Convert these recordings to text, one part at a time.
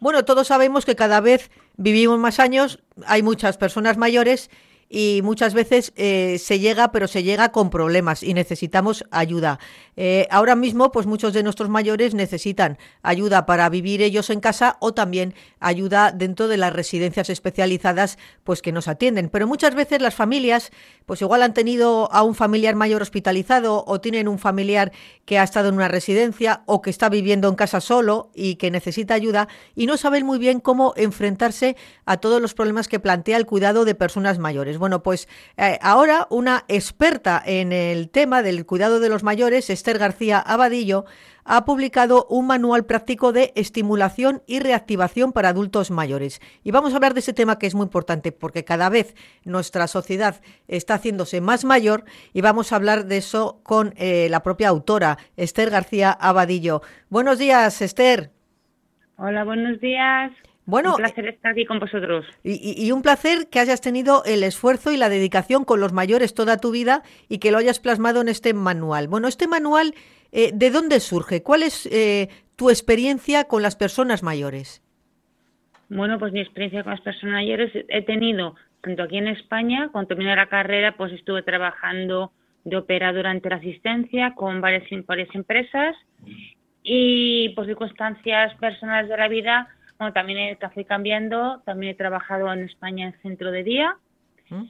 Bueno, todos sabemos que cada vez vivimos más años, hay muchas personas mayores y muchas veces se llega, pero se llega con problemas y necesitamos ayuda. Ahora mismo, pues muchos de nuestros mayores necesitan ayuda para vivir ellos en casa o también ayuda dentro de las residencias especializadas, pues que nos atienden. Pero muchas veces las familias, pues igual han tenido a un familiar mayor hospitalizado o tienen un familiar que ha estado en una residencia o que está viviendo en casa solo y que necesita ayuda y no saben muy bien cómo enfrentarse a todos los problemas que plantea el cuidado de personas mayores. Bueno, pues ahora una experta en el tema del cuidado de los mayores, Esther García Abadillo, ha publicado un manual práctico de estimulación y reactivación para adultos mayores. Y vamos a hablar de ese tema que es muy importante porque cada vez nuestra sociedad está haciéndose más mayor y vamos a hablar de eso con la propia autora, Esther García Abadillo. Buenos días, Esther. Hola, buenos días. Un Bueno, placer estar aquí con vosotros. y un placer que hayas tenido el esfuerzo y la dedicación con los mayores toda tu vida y que lo hayas plasmado en este manual. Bueno, este manual, ¿de dónde surge? ¿Cuál es tu experiencia con las personas mayores? Bueno, pues mi experiencia con las personas mayores he tenido, tanto aquí en España, cuando terminé la carrera, pues estuve trabajando de operadora ante la asistencia con varias empresas y por circunstancias personales de la vida, bueno, también fui cambiando, también he trabajado en España en centro de día ¿Mm?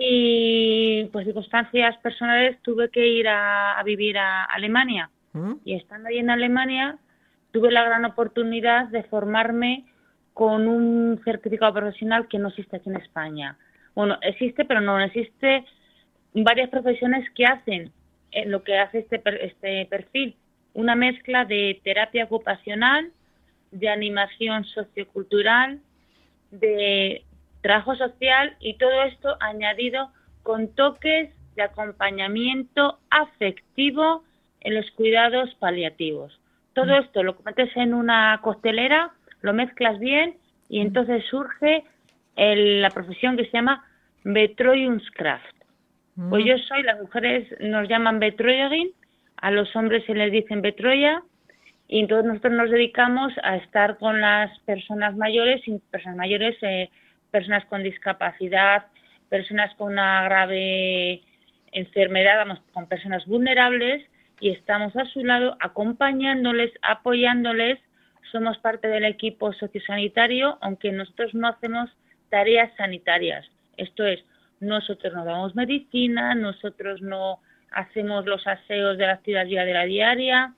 y por circunstancias personales tuve que ir a vivir a Alemania. ¿Mm? Y estando ahí en Alemania, tuve la gran oportunidad de formarme con un certificado profesional que no existe aquí en España. Bueno, existe, pero no existe varias profesiones que hacen lo que hace este perfil, una mezcla de terapia ocupacional, de animación sociocultural, de trabajo social y todo esto añadido con toques de acompañamiento afectivo en los cuidados paliativos. Todo esto lo metes en una costelera, lo mezclas bien y entonces surge la profesión que se llama Betreuungskraft. Pues ¿Mm? yo soy, las mujeres nos llaman Betreuerin, a los hombres se les dicen Betreuer, y entonces nosotros nos dedicamos a estar con las personas mayores, personas con discapacidad, personas con una grave enfermedad, vamos, con personas vulnerables, y estamos a su lado acompañándoles, apoyándoles. Somos parte del equipo sociosanitario, aunque nosotros no hacemos tareas sanitarias. Esto es, nosotros no damos medicina, nosotros no hacemos los aseos de la actividad de la diaria,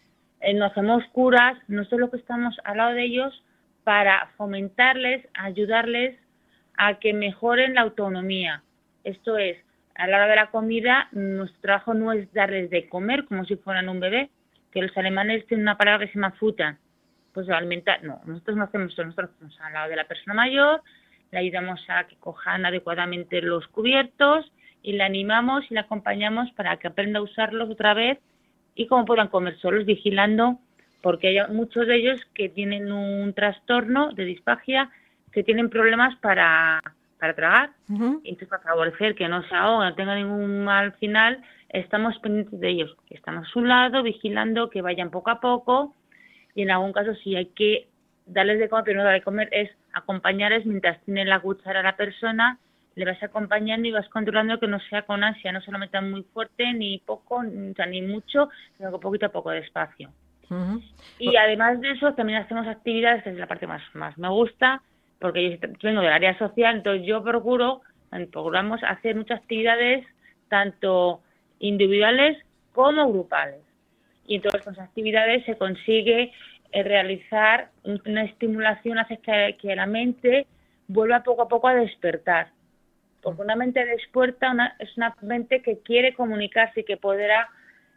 no hacemos curas, nosotros lo que estamos al lado de ellos para fomentarles, ayudarles a que mejoren la autonomía. Esto es, a la hora de la comida, nuestro trabajo no es darles de comer como si fueran un bebé, que los alemanes tienen una palabra que se llama Futtern, pues alimentar, no, nosotros no hacemos eso, nosotros estamos al lado de la persona mayor, le ayudamos a que cojan adecuadamente los cubiertos y la animamos y la acompañamos para que aprenda a usarlos otra vez y cómo puedan comer solos, vigilando, porque hay muchos de ellos que tienen un trastorno de disfagia, que tienen problemas para tragar. ¿Mm? Y entonces, para favorecer que no se ahoguen, no tengan ningún mal final, estamos pendientes de ellos. Estamos a su lado, vigilando que vayan poco a poco, y en algún caso, si hay que darles de comer, pero no darles de comer, es acompañarles mientras tienen la cuchara a la persona, le vas acompañando y vas controlando que no sea con ansia, no se lo metan muy fuerte, ni poco, o sea, ni mucho, sino que poquito a poco, despacio. ¿Mm? Y además de eso, también hacemos actividades, que es la parte más me gusta, porque yo vengo del área social, entonces yo procuramos hacer muchas actividades, tanto individuales como grupales. Y entonces con esas actividades se consigue realizar una estimulación, hace que la mente vuelva poco a poco a despertar. Porque una mente despierta es una mente que quiere comunicarse y que podrá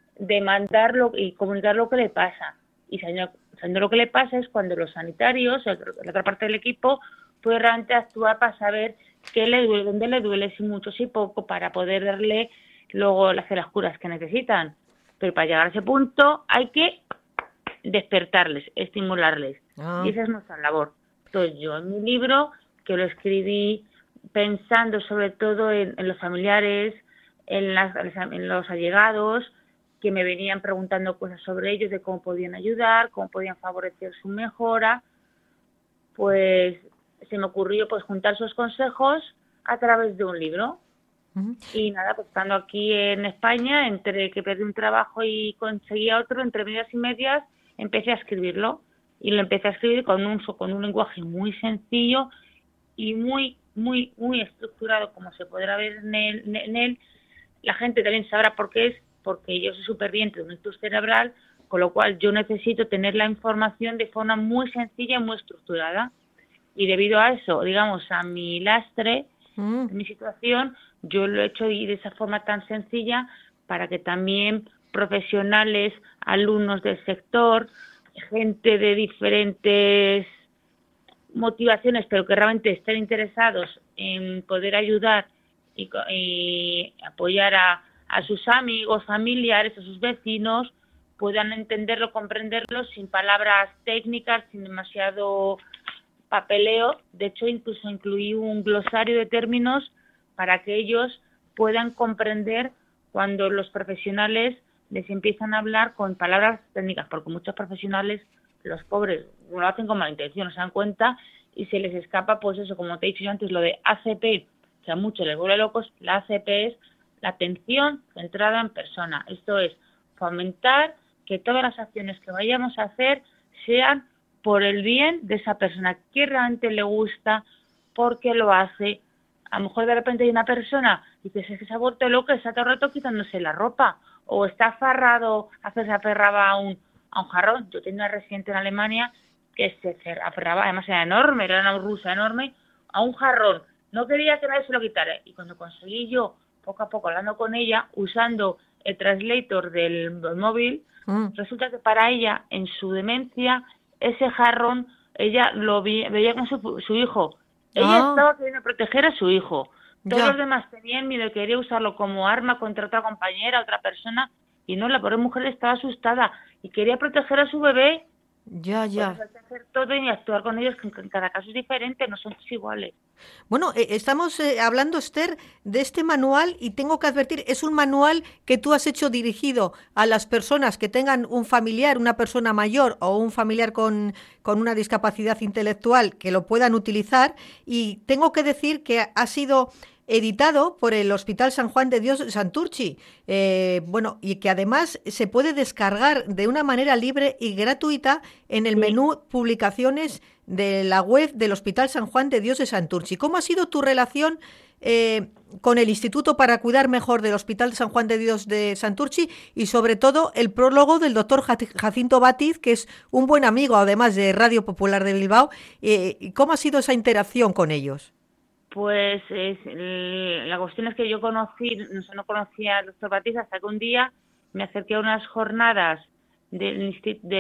demandarlo y comunicar lo que le pasa. Y sabiendo lo que le pasa es cuando los sanitarios, la otra parte del equipo, puede realmente actuar para saber qué le duele, dónde le duele, si mucho, si poco, para poder darle luego hacer las curas que necesitan. Pero para llegar a ese punto hay que despertarles, estimularles. Y Ah. esa es nuestra labor. Entonces yo en mi libro, que lo escribí pensando sobre todo en los familiares, en los allegados, que me venían preguntando cosas sobre ellos, de cómo podían ayudar, cómo podían favorecer su mejora, pues se me ocurrió pues juntar sus consejos a través de un libro. Y nada, pues estando aquí en España, entre que perdí un trabajo y conseguía otro, entre medias y medias, empecé a escribirlo. Y lo empecé a escribir con un lenguaje muy sencillo y muy estructurado, como se podrá ver en él. La gente también sabrá por qué es, porque yo soy superviviente de un ictus cerebral, con lo cual yo necesito tener la información de forma muy sencilla y muy estructurada. Y debido a eso, digamos, a mi lastre, de mi situación, yo lo he hecho de esa forma tan sencilla para que también profesionales, alumnos del sector, gente de diferentes motivaciones, pero que realmente estén interesados en poder ayudar y apoyar a sus amigos, familiares, a sus vecinos, puedan entenderlo, comprenderlo sin palabras técnicas, sin demasiado papeleo. De hecho, incluso incluí un glosario de términos para que ellos puedan comprender cuando los profesionales les empiezan a hablar con palabras técnicas, porque muchos profesionales, los pobres, lo hacen con mala intención, no se dan cuenta y se les escapa, pues eso, como te he dicho yo antes, lo de ACP, que a muchos les vuelve locos. La ACP es la atención centrada en persona. Esto es fomentar que todas las acciones que vayamos a hacer sean por el bien de esa persona, que realmente le gusta, porque lo hace. A lo mejor de repente hay una persona y dices, es que se ha vuelto loca, está todo el rato quitándose la ropa, o está aferrado, se aferraba a un jarrón. Yo tenía una residente en Alemania que se aferraba, además era enorme, era una rusa enorme, a un jarrón. No quería que nadie se lo quitara. Y cuando conseguí yo, poco a poco, hablando con ella, usando el translator del móvil, resulta que para ella, en su demencia, ese jarrón, ella lo veía como su hijo. Ella estaba queriendo proteger a su hijo. Todos los demás tenían miedo y quería usarlo como arma contra otra compañera, otra persona, y no, la pobre mujer estaba asustada y quería proteger a su bebé. Ya. Pues hay que hacer todo y actuar con ellos, que en cada caso es diferente, no son todos iguales. Bueno, estamos hablando, Esther, de este manual y tengo que advertir, es un manual que tú has hecho dirigido a las personas que tengan un familiar, una persona mayor o un familiar con una discapacidad intelectual que lo puedan utilizar, y tengo que decir que ha sido editado por el Hospital San Juan de Dios de Santurchi, bueno, y que además se puede descargar de una manera libre y gratuita en el menú Publicaciones de la web del Hospital San Juan de Dios de Santurchi. ¿Cómo ha sido tu relación con el Instituto para Cuidar Mejor del Hospital San Juan de Dios de Santurchi, y sobre todo el prólogo del doctor Jacinto Batiz, que es un buen amigo además de Radio Popular de Bilbao? ¿Cómo ha sido esa interacción con ellos? Pues la cuestión es que yo no conocía al doctor Batiz hasta que un día me acerqué a unas jornadas del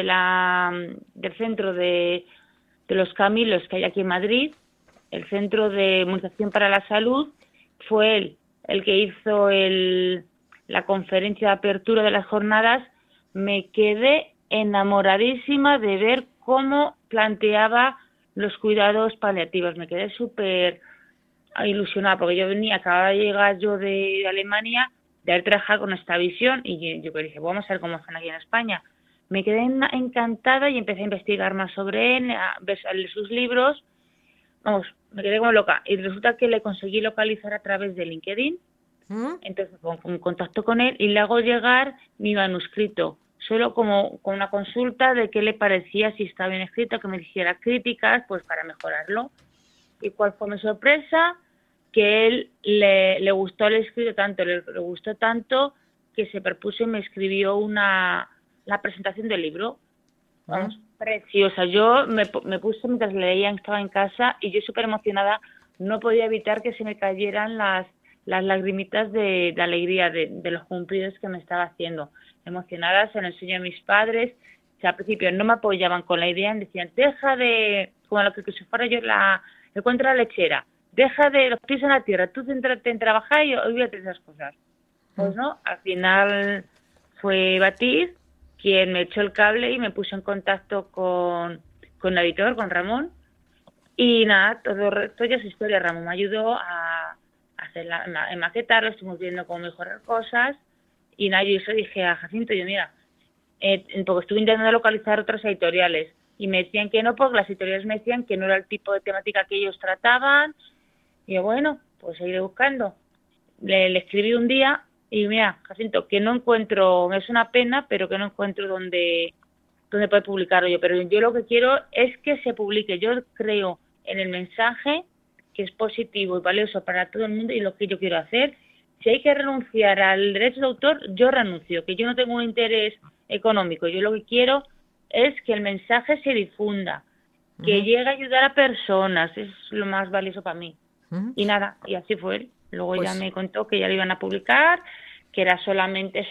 centro de los Camilos que hay aquí en Madrid, el Centro de Inmunización para la Salud. Fue él el que hizo la conferencia de apertura de las jornadas. Me quedé enamoradísima de ver cómo planteaba los cuidados paliativos. Me quedé súper ilusionada, porque acababa de llegar yo de Alemania, de haber trabajado con esta visión, y yo dije, vamos a ver cómo están aquí en España. Me quedé encantada y empecé a investigar más sobre él, a leer sus libros. Vamos, me quedé como loca. Y resulta que le conseguí localizar a través de LinkedIn. Entonces me pongo en contacto con él y le hago llegar mi manuscrito, solo como con una consulta de qué le parecía, si estaba bien escrito, que me dijera críticas, pues para mejorarlo. Y cuál fue mi sorpresa, que él le gustó el escrito tanto, le gustó tanto, que se propuso y me escribió la presentación del libro. Vamos, preciosa. Yo me puse mientras leía, estaba en casa, y yo súper emocionada, no podía evitar que se me cayeran las lagrimitas de alegría de los cumplidos que me estaba haciendo. Emocionada, se lo enseñé a mis padres. O sea, al principio no me apoyaban con la idea, decían, deja de, como lo que si fuera yo el cuento de la lechera, deja de los pies en la tierra, tú céntrate en trabajar y olvídate de esas cosas. Pues no, al final fue Batiz quien me echó el cable y me puso en contacto con el editor, con Ramón, y nada, todo el resto ya es historia. Ramón me ayudó a maquetarlo, estuvimos viendo cómo mejorar cosas, y nada, yo eso dije a Jacinto, mira, porque estuve intentando localizar otras editoriales, y me decían que no, porque las editoriales me decían que no era el tipo de temática que ellos trataban. Y yo, bueno, pues seguiré buscando. Le escribí un día y mira, Jacinto, que no encuentro, es una pena, pero que no encuentro dónde poder publicarlo yo. Pero yo lo que quiero es que se publique. Yo creo en el mensaje, que es positivo y valioso para todo el mundo, y lo que yo quiero hacer. Si hay que renunciar al derecho de autor, yo renuncio, que yo no tengo un interés económico. Yo lo que quiero es que el mensaje se difunda, que llegue a ayudar a personas, es lo más valioso para mí. Y nada, y así fue él. Luego ya me contó que ya lo iban a publicar, que era solamente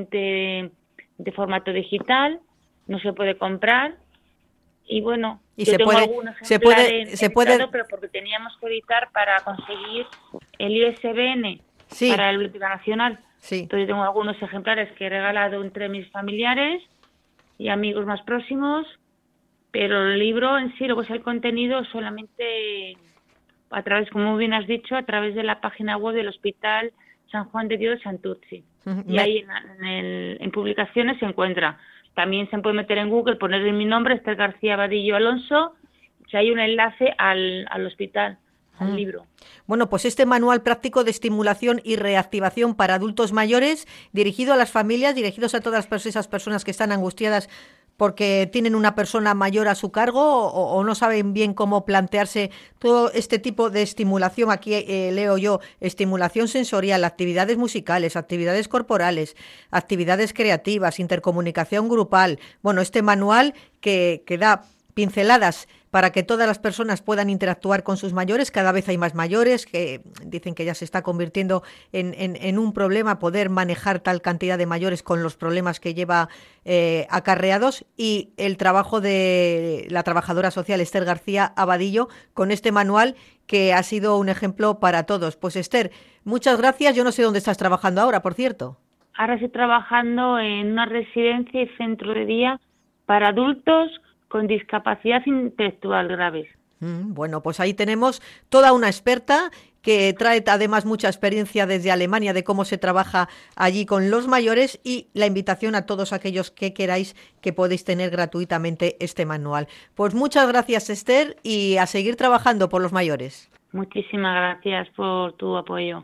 de formato digital, no se puede comprar. Y bueno, y yo tengo algún ejemplar se puede, pero porque teníamos que editar para conseguir el ISBN para la Biblioteca Nacional. Sí. Entonces tengo algunos ejemplares que he regalado entre mis familiares y amigos más próximos, pero el libro en sí, luego es el contenido solamente a través, como bien has dicho, a través de la página web del Hospital San Juan de Dios de Santurce. Y ahí en publicaciones se encuentra. También se puede meter en Google, poner mi nombre, Esther García Vadillo Alonso, si hay un enlace al hospital, al libro. Bueno, pues este manual práctico de estimulación y reactivación para adultos mayores, dirigido a las familias, dirigidos a todas esas personas que están angustiadas porque tienen una persona mayor a su cargo o no saben bien cómo plantearse todo este tipo de estimulación. Aquí leo yo, estimulación sensorial, actividades musicales, actividades corporales, actividades creativas, intercomunicación grupal. Bueno, este manual que da pinceladas para que todas las personas puedan interactuar con sus mayores. Cada vez hay más mayores que dicen que ya se está convirtiendo en un problema poder manejar tal cantidad de mayores con los problemas que lleva acarreados, y el trabajo de la trabajadora social Esther García Abadillo con este manual que ha sido un ejemplo para todos. Pues Esther, muchas gracias. Yo no sé dónde estás trabajando ahora, por cierto. Ahora estoy trabajando en una residencia y centro de día para adultos con discapacidad intelectual graves. Bueno, pues ahí tenemos toda una experta que trae además mucha experiencia desde Alemania de cómo se trabaja allí con los mayores, y la invitación a todos aquellos que queráis que podéis tener gratuitamente este manual. Pues muchas gracias, Esther, y a seguir trabajando por los mayores. Muchísimas gracias por tu apoyo.